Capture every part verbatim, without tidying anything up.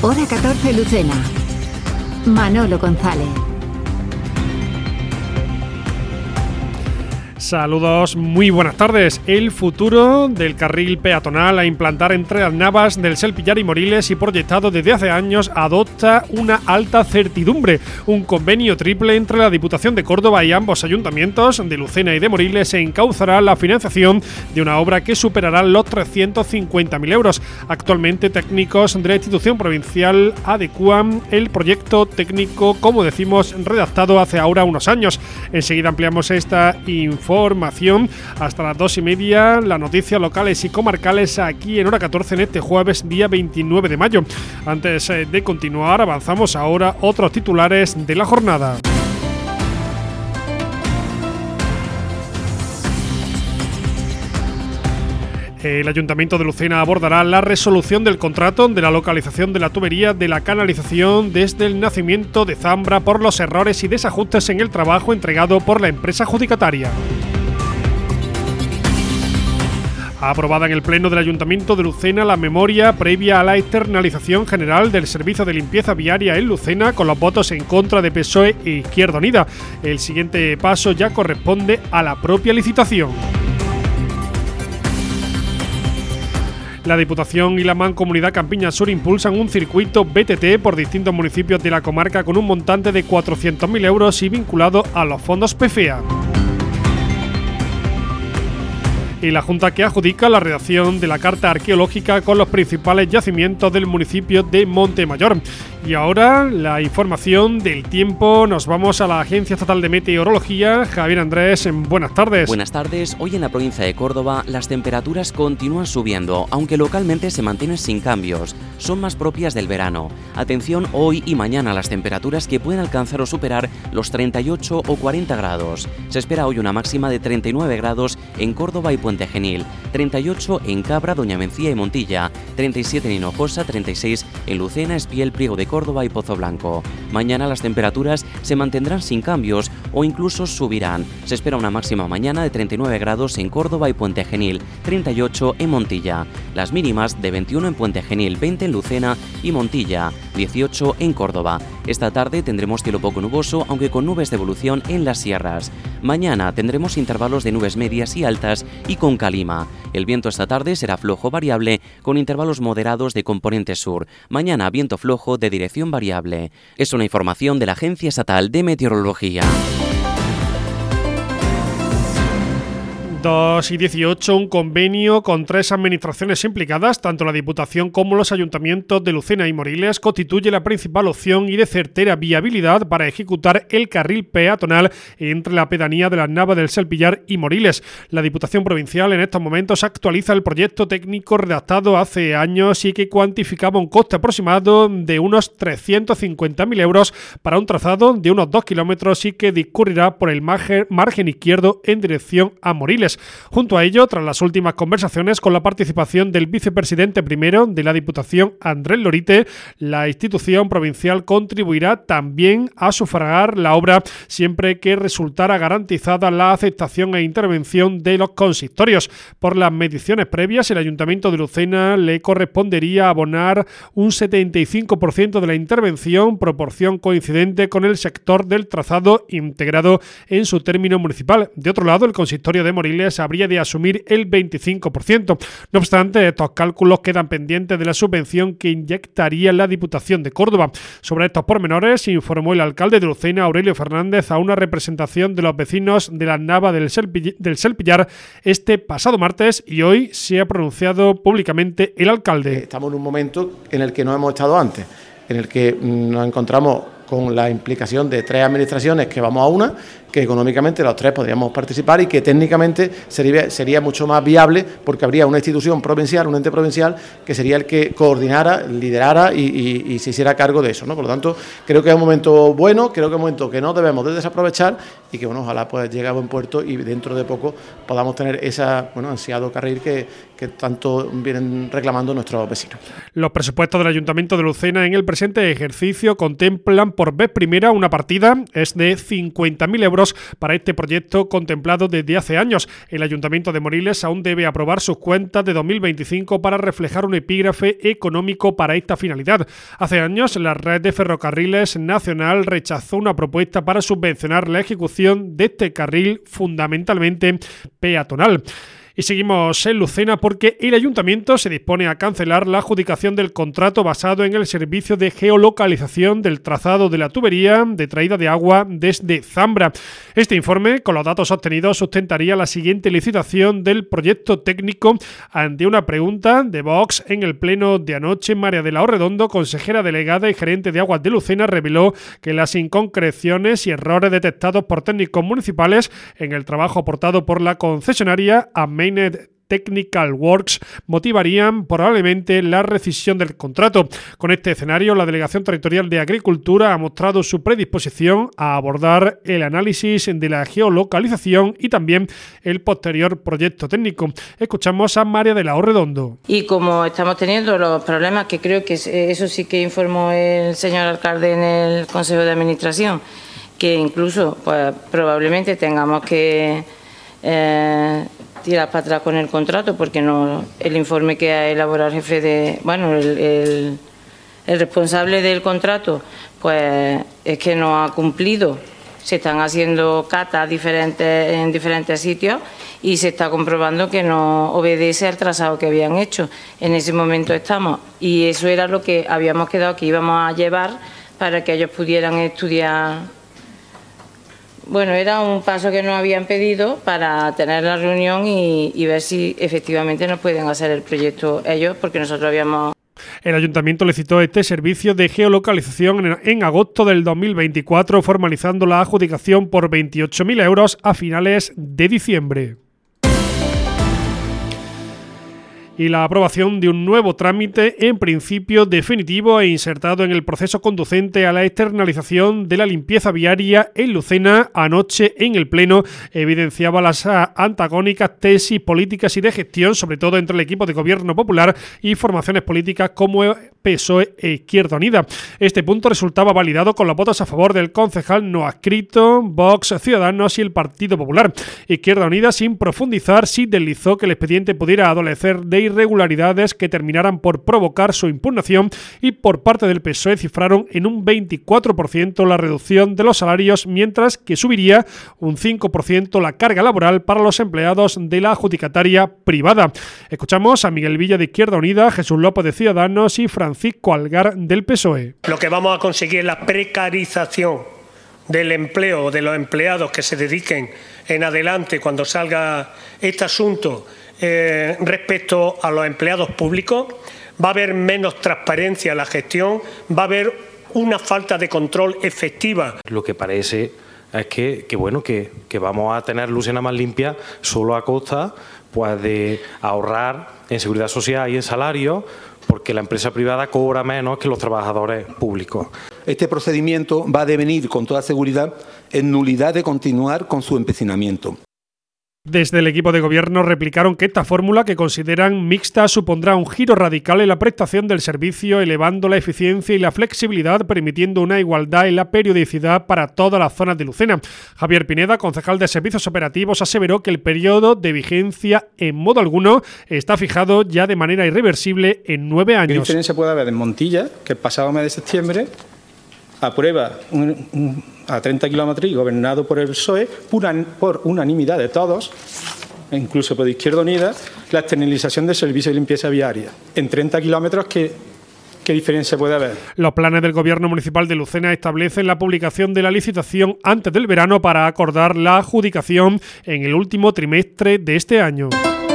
Hora catorce Lucena. Manolo González. Saludos, muy buenas tardes. El futuro del carril peatonal a implantar entre las Navas del Selpillar y Moriles y proyectado desde hace años adopta una alta certidumbre. Un convenio triple entre la Diputación de Córdoba y ambos ayuntamientos de Lucena y de Moriles se encauzará la financiación de una obra que superará los trescientos cincuenta mil euros. Actualmente técnicos de la institución provincial adecúan el proyecto técnico, como decimos, redactado hace ahora unos años. Enseguida ampliamos esta información. Información hasta las dos y media, las noticias locales y comarcales aquí en Hora catorce en este jueves día veintinueve de mayo. Antes de continuar, avanzamos ahora otros titulares de la jornada. El Ayuntamiento de Lucena abordará la resolución del contrato de la localización de la tubería de la canalización desde el nacimiento de Zambra por los errores y desajustes en el trabajo entregado por la empresa adjudicataria. Aprobada en el Pleno del Ayuntamiento de Lucena la memoria previa a la externalización general del servicio de limpieza viaria en Lucena con los votos en contra de P S O E e Izquierda Unida. El siguiente paso ya corresponde a la propia licitación. La Diputación y la Mancomunidad Campiña Sur impulsan un circuito B T T por distintos municipios de la comarca con un montante de cuatrocientos mil euros y vinculado a los fondos P F E A. Y la Junta que adjudica la redacción de la Carta Arqueológica con los principales yacimientos del municipio de Montemayor. Y ahora la información del tiempo. Nos vamos a la Agencia Estatal de Meteorología. Javier Andrés, buenas tardes. Buenas tardes. Hoy en la provincia de Córdoba las temperaturas continúan subiendo, aunque localmente se mantienen sin cambios. Son más propias del verano. Atención hoy y mañana a las temperaturas que pueden alcanzar o superar los treinta y ocho o cuarenta grados. Se espera hoy una máxima de treinta y nueve grados en Córdoba y Puente Genil, treinta y ocho en Cabra, Doña Mencía y Montilla, treinta y siete en Hinojosa, treinta y seis en Lucena, Espiel, Priego de Córdoba y Pozo Blanco. Mañana las temperaturas se mantendrán sin cambios o incluso subirán. Se espera una máxima mañana de treinta y nueve grados en Córdoba y Puente Genil, treinta y ocho en Montilla. Las mínimas de veintiuno en Puente Genil, veinte en Lucena y Montilla, dieciocho en Córdoba. Esta tarde tendremos cielo poco nuboso, aunque con nubes de evolución en las sierras. Mañana tendremos intervalos de nubes medias y altas y con calima. El viento esta tarde será flojo variable con intervalos moderados de componente sur. Mañana viento flojo de dirección variable. Es una información de la Agencia Estatal de Meteorología. dos y dieciocho, un convenio con tres administraciones implicadas, tanto la Diputación como los ayuntamientos de Lucena y Moriles, constituye la principal opción y de certera viabilidad para ejecutar el carril peatonal entre la pedanía de las Navas del Selpillar y Moriles. La Diputación Provincial en estos momentos actualiza el proyecto técnico redactado hace años y que cuantificaba un coste aproximado de unos trescientos cincuenta mil euros para un trazado de unos dos kilómetros y que discurrirá por el margen izquierdo en dirección a Moriles. Junto a ello, tras las últimas conversaciones con la participación del vicepresidente primero de la Diputación, Andrés Lorite, la institución provincial contribuirá también a sufragar la obra siempre que resultara garantizada la aceptación e intervención de los consistorios. Por las mediciones previas, el Ayuntamiento de Lucena le correspondería abonar un setenta y cinco por ciento de la intervención, proporción coincidente con el sector del trazado integrado en su término municipal. De otro lado, el consistorio de Moriles habría de asumir el veinticinco por ciento. No obstante, estos cálculos quedan pendientes de la subvención que inyectaría la Diputación de Córdoba. Sobre estos pormenores informó el alcalde de Lucena, Aurelio Fernández, a una representación de los vecinos de las Navas del Selpillar, del Selpillar este pasado martes, y hoy se ha pronunciado públicamente el alcalde. Estamos en un momento en el que no hemos estado antes, en el que nos encontramos con la implicación de tres administraciones que vamos a una, que económicamente los tres podríamos participar y que técnicamente sería, sería mucho más viable porque habría una institución provincial, un ente provincial, que sería el que coordinara, liderara y, y, y se hiciera cargo de eso, ¿no? Por lo tanto, creo que es un momento bueno, creo que es un momento que no debemos de desaprovechar y que, bueno, ojalá pues llegue a buen puerto y dentro de poco podamos tener ese, bueno, ansiado carril que, que tanto vienen reclamando nuestros vecinos. Los presupuestos del Ayuntamiento de Lucena en el presente ejercicio contemplan por vez primera una partida es de cincuenta mil euros euros para este proyecto contemplado desde hace años. El Ayuntamiento de Moriles aún debe aprobar sus cuentas de dos mil veinticinco para reflejar un epígrafe económico para esta finalidad. Hace años, la red de ferrocarriles nacional rechazó una propuesta para subvencionar la ejecución de este carril fundamentalmente peatonal. Y seguimos en Lucena porque el Ayuntamiento se dispone a cancelar la adjudicación del contrato basado en el servicio de geolocalización del trazado de la tubería de traída de agua desde Zambra. Este informe, con los datos obtenidos, sustentaría la siguiente licitación del proyecto técnico. Ante una pregunta de Vox en el pleno de anoche, María de la Orredondo, consejera delegada y gerente de Aguas de Lucena, reveló que las inconcreciones y errores detectados por técnicos municipales en el trabajo aportado por la concesionaria a Technical Works motivarían probablemente la rescisión del contrato. Con este escenario, la Delegación Territorial de Agricultura ha mostrado su predisposición a abordar el análisis de la geolocalización y también el posterior proyecto técnico. Escuchamos a María de la Orredondo. Y como estamos teniendo los problemas, que creo que eso sí que informó el señor alcalde en el Consejo de Administración, que incluso pues probablemente tengamos que eh, tirar para atrás con el contrato, porque no el informe que ha elaborado el jefe de, bueno, el, el, el responsable del contrato, pues es que no ha cumplido. Se están haciendo catas diferentes en diferentes sitios y se está comprobando que no obedece al trazado que habían hecho. En ese momento estamos, y eso era lo que habíamos quedado que íbamos a llevar para que ellos pudieran estudiar. Bueno, era un paso que nos habían pedido para tener la reunión y, y ver si efectivamente nos pueden hacer el proyecto ellos, porque nosotros habíamos... El Ayuntamiento licitó este servicio de geolocalización en, en agosto del dos mil veinticuatro, formalizando la adjudicación por veintiocho mil euros a finales de diciembre. Y la aprobación de un nuevo trámite en principio definitivo e insertado en el proceso conducente a la externalización de la limpieza viaria en Lucena anoche en el Pleno evidenciaba las antagónicas tesis políticas y de gestión, sobre todo entre el equipo de Gobierno Popular y formaciones políticas como P S O E e Izquierda Unida. Este punto resultaba validado con los votos a favor del concejal no adscrito, Vox, Ciudadanos y el Partido Popular. Izquierda Unida, sin profundizar, sí deslizó que el expediente pudiera adolecer de irregularidades que terminaran por provocar su impugnación, y por parte del P S O E cifraron en un veinticuatro por ciento la reducción de los salarios, mientras que subiría un cinco por ciento la carga laboral para los empleados de la adjudicataria privada. Escuchamos a Miguel Villa de Izquierda Unida, Jesús López de Ciudadanos y Francisco Algar del P S O E. Lo que vamos a conseguir es la precarización del empleo, de los empleados que se dediquen en adelante cuando salga este asunto. Eh, respecto a los empleados públicos, va a haber menos transparencia en la gestión, va a haber una falta de control efectiva. Lo que parece es que, que bueno que, que vamos a tener Lucena más limpia solo a costa pues, de ahorrar en seguridad social y en salario, porque la empresa privada cobra menos que los trabajadores públicos. Este procedimiento va a devenir con toda seguridad en nulidad de continuar con su empecinamiento. Desde el equipo de gobierno replicaron que esta fórmula, que consideran mixta, supondrá un giro radical en la prestación del servicio, elevando la eficiencia y la flexibilidad, permitiendo una igualdad en la periodicidad para todas las zonas de Lucena. Javier Pineda, concejal de Servicios Operativos, aseveró que el periodo de vigencia en modo alguno está fijado ya de manera irreversible en nueve años. ¿Qué diferencia puede haber en Montilla, que el pasado mes de septiembre aprueba un, un, a treinta kilómetros y gobernado por el P S O E por, por unanimidad de todos, incluso por Izquierda Unida, la externalización del servicio de limpieza viaria? En treinta kilómetros, ¿qué, ¿qué diferencia puede haber? Los planes del Gobierno Municipal de Lucena establecen la publicación de la licitación antes del verano para acordar la adjudicación en el último trimestre de este año.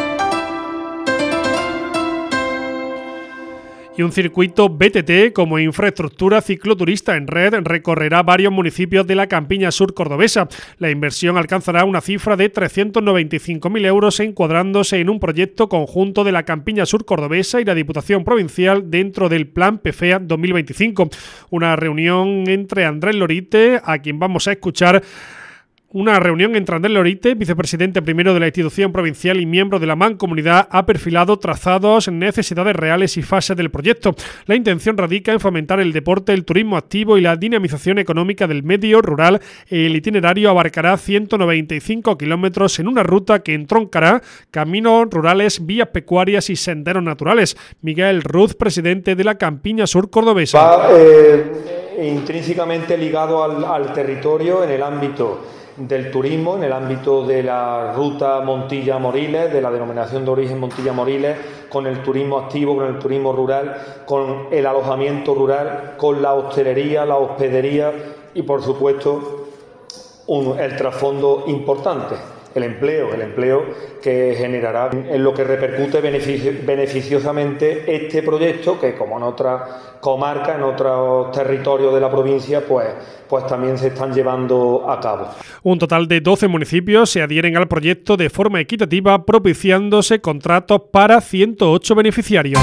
Y un circuito B T T como infraestructura cicloturista en red recorrerá varios municipios de la campiña sur cordobesa. La inversión alcanzará una cifra de trescientos noventa y cinco mil euros, encuadrándose en un proyecto conjunto de la campiña sur cordobesa y la Diputación Provincial dentro del Plan P F E A dos mil veinticinco. Una reunión entre Andrés Lorite, a quien vamos a escuchar Una reunión entre Andrés Lorite, vicepresidente primero de la institución provincial y miembro de la Mancomunidad, ha perfilado trazados, necesidades reales y fases del proyecto. La intención radica en fomentar el deporte, el turismo activo y la dinamización económica del medio rural. El itinerario abarcará ciento noventa y cinco kilómetros en una ruta que entroncará caminos rurales, vías pecuarias y senderos naturales. Miguel Ruz, presidente de la Campiña Sur Cordobesa. Va eh, intrínsecamente ligado al, al territorio en el ámbito del turismo, en el ámbito de la ruta Montilla-Moriles, de la denominación de origen Montilla-Moriles, con el turismo activo, con el turismo rural, con el alojamiento rural, con la hostelería, la hospedería y, por supuesto, un, el trasfondo importante, el empleo, el empleo que generará en lo que repercute beneficio, beneficiosamente este proyecto, que como en otras comarcas, en otros territorios de la provincia, pues, pues también se están llevando a cabo. Un total de doce municipios se adhieren al proyecto de forma equitativa, propiciándose contratos para ciento ocho beneficiarios.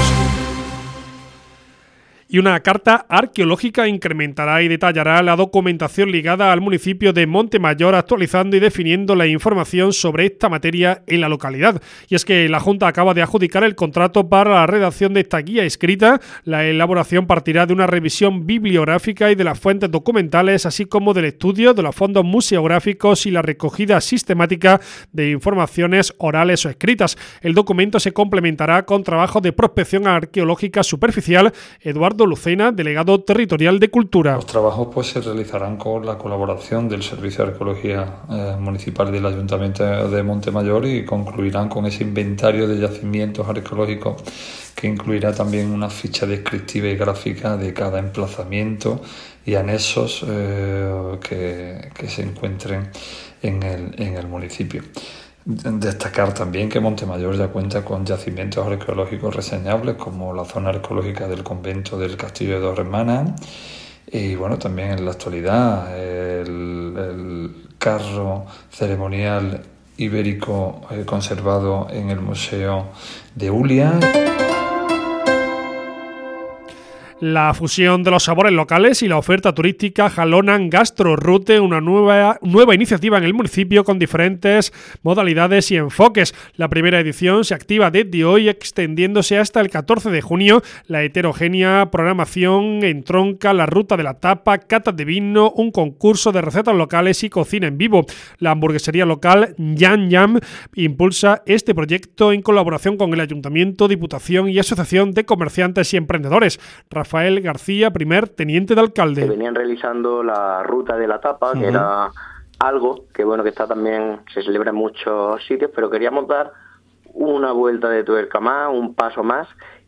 Y una carta arqueológica incrementará y detallará la documentación ligada al municipio de Montemayor, actualizando y definiendo la información sobre esta materia en la localidad. Y es que la Junta acaba de adjudicar el contrato para la redacción de esta guía escrita. La elaboración partirá de una revisión bibliográfica y de las fuentes documentales, así como del estudio de los fondos museográficos y la recogida sistemática de informaciones orales o escritas. El documento se complementará con trabajos de prospección arqueológica superficial. Eduardo Lucena, delegado territorial de Cultura. Los trabajos pues se realizarán con la colaboración del Servicio de Arqueología eh, Municipal del Ayuntamiento de Montemayor y concluirán con ese inventario de yacimientos arqueológicos que incluirá también una ficha descriptiva y gráfica de cada emplazamiento y anexos eh, que, que se encuentren en el, en el municipio. Destacar también que Montemayor ya cuenta con yacimientos arqueológicos reseñables como la zona arqueológica del convento del Castillo de Dos Hermanas y bueno, también en la actualidad el, el carro ceremonial ibérico eh, conservado en el Museo de Ulia. La fusión de los sabores locales y la oferta turística jalonan GastroRoute, una nueva, nueva iniciativa en el municipio con diferentes modalidades y enfoques. La primera edición se activa desde hoy, extendiéndose hasta el catorce de junio. La heterogénea programación entronca la ruta de la tapa, catas de vino, un concurso de recetas locales y cocina en vivo. La hamburguesería local Yam Yam impulsa este proyecto en colaboración con el Ayuntamiento, Diputación y Asociación de Comerciantes y Emprendedores. Rafael García, primer teniente de alcalde. Se venían realizando la ruta de la tapa, uh-huh. que era algo que bueno que está también, se celebra en muchos sitios, pero queríamos dar una vuelta de tuerca más, un paso más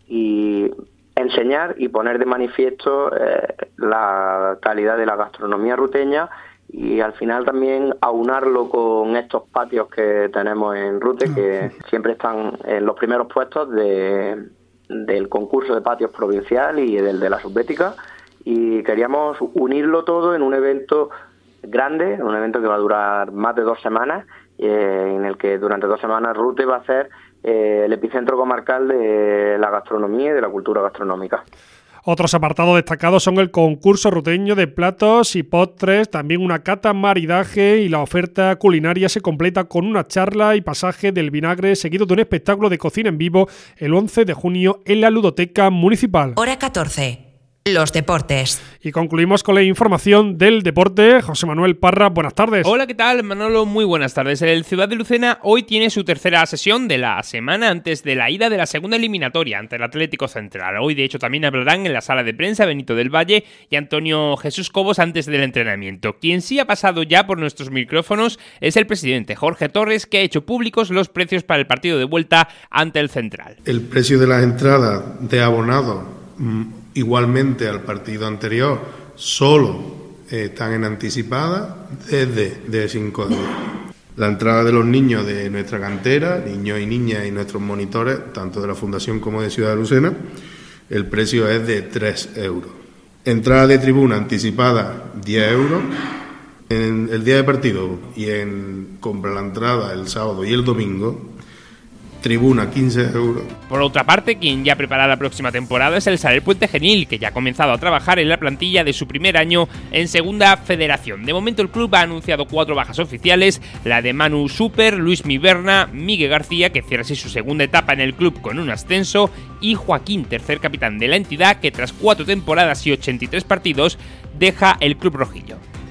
y enseñar y poner de manifiesto eh, la calidad de la gastronomía ruteña y al final también aunarlo con estos patios que tenemos en Rute, uh-huh. que siempre están en los primeros puestos de del concurso de patios provincial y del de la subbética, y queríamos unirlo todo en un evento grande, un evento que va a durar más de dos semanas, eh, en el que durante dos semanas Rute va a ser eh, el epicentro comarcal de la gastronomía y de la cultura gastronómica. Otros apartados destacados son el concurso ruteño de platos y postres, también una cata maridaje y la oferta culinaria se completa con una charla y pasaje del vinagre seguido de un espectáculo de cocina en vivo el once de junio en la Ludoteca Municipal. Hora catorce. Los deportes. Y concluimos con la información del deporte. José Manuel Parra, buenas tardes. Hola, ¿qué tal, Manolo? Muy buenas tardes. El Ciudad de Lucena hoy tiene su tercera sesión de la semana antes de la ida de la segunda eliminatoria ante el Atlético Central. Hoy, de hecho, también hablarán en la sala de prensa Benito del Valle y Antonio Jesús Cobos antes del entrenamiento. Quien sí ha pasado ya por nuestros micrófonos es el presidente Jorge Torres, que ha hecho públicos los precios para el partido de vuelta ante el Central. El precio de las entradas de abonado mmm, igualmente al partido anterior, solo eh, están en anticipada desde de cinco euros. La entrada de los niños de nuestra cantera, niños y niñas y nuestros monitores, tanto de la Fundación como de Ciudad de Lucena, el precio es de tres euros. Entrada de tribuna anticipada, diez euros. En el día de partido y en compra la entrada el sábado y el domingo, tribuna quince euros. Por otra parte, quien ya prepara la próxima temporada es el Saler Puente Genil, que ya ha comenzado a trabajar en la plantilla de su primer año en Segunda Federación. De momento el club ha anunciado cuatro bajas oficiales, la de Manu Super, Luis Miberna, Miguel García, que cierra así su segunda etapa en el club con un ascenso, y Joaquín, tercer capitán de la entidad, que tras cuatro temporadas y ochenta y tres partidos deja el club rojillo.